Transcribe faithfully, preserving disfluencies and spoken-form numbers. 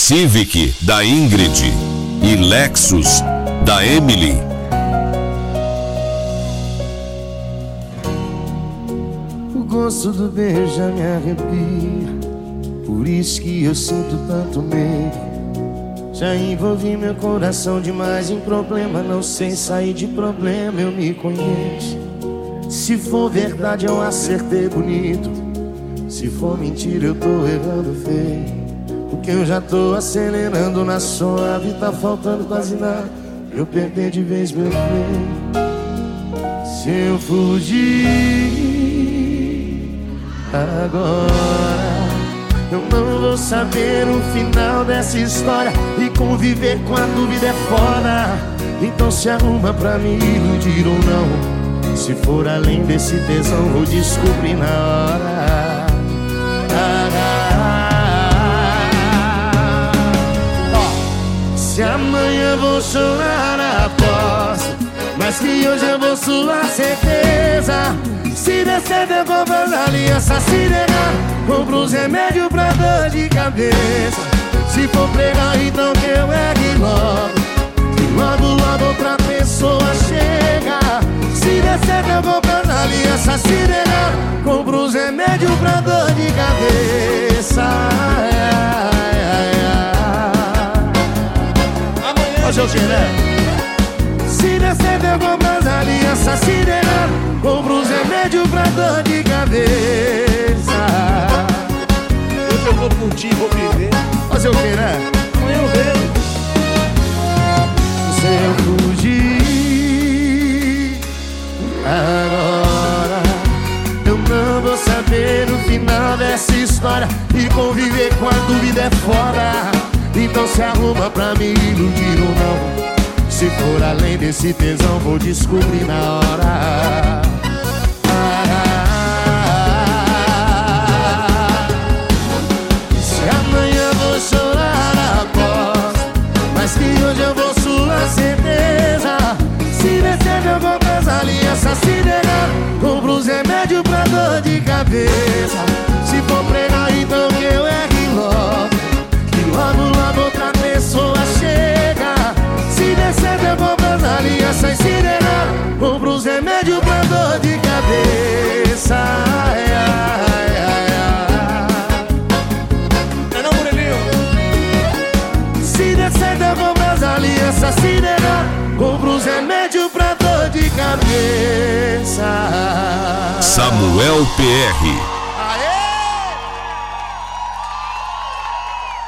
Civic da Ingrid e Lexus da Emily. O gosto do beijo já me arrepia, por isso que eu sinto tanto medo. Já envolvi meu coração demais em problema, não sei sair de problema, eu me conheço. Se for verdade eu acertei bonito, se for mentira eu tô errando feio. Porque eu já tô acelerando na suave, tá faltando quase nada eu perder de vez meu freio. Se eu fugir agora, eu não vou saber o final dessa história, e conviver com a dúvida é foda. Então se arruma pra me iludir ou não. Se for além desse tesão vou descobrir na hora. ah, ah, ah. Se amanhã vou chorar, aposto, mas que hoje eu vou suar certeza. Se descer eu compro as alianças, se negar compro os remédios pra dor de cabeça. Se for pregar então que eu ergue logo, que logo logo outra pessoa chega. Se descer eu compro as alianças, se negar compro os remédios pra dor de cabeça. Amanhã hoje eu quero. Se descer eu compro as alianças, se negar compro os remédios pra dor de cabeça. Hoje eu vou curtir, vou viver. Fazer o que, né? Amanhã eu vejo. Se eu fugir agora, eu não vou saber o final dessa história, e conviver com a dúvida é foda. Então se arruma pra me iludir ou não. Se for além desse tesão vou descobrir na hora. ah, Se amanhã vou chorar, aposto, mas que hoje eu vou suar certeza. Se descer eu compro as alianças, se negar compro os remédios pra dor de cabeça. Se for pregar então que eu ergue logo, que logo logo outra pessoa chega. Se descer eu compro as alianças, se negar compro os remédios pra dor de cabeça. ai, ai, ai, ai. É não, Murilinho? Se descer eu compro as alianças, se negar compro os remédios pra dor de cabeça. Samuel P R